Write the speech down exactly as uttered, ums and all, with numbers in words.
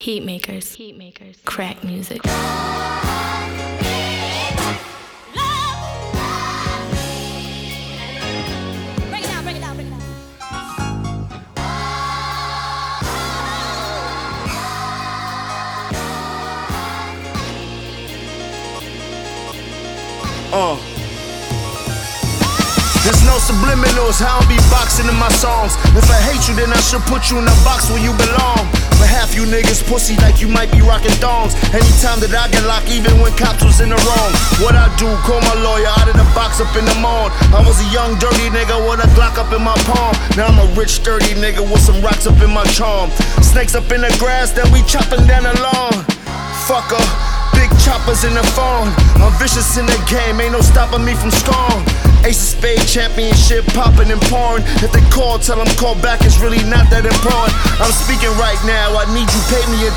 Heat makers, heat makers, crack music. Uh. There's no subliminals, I don't be boxing in my songs. If I hate you, then I should put you in a box where you belong. But half you niggas pussy like you might be rocking thongs. Anytime that I get locked, even when cops was in the wrong. What I do, call my lawyer out of the box up in the morning. I was a young dirty nigga with a Glock up in my palm. Now I'm a rich sturdy nigga with some rocks up in my charm. Snakes up in the grass, then we chopping down the lawn. Fucker. Big choppers in the phone. I'm vicious in the game, ain't no stopping me from scoring. Ace of Spade championship popping and pouring. If they call, tell them call back, it's really not that important. I'm speaking right now, I need you pay me attention.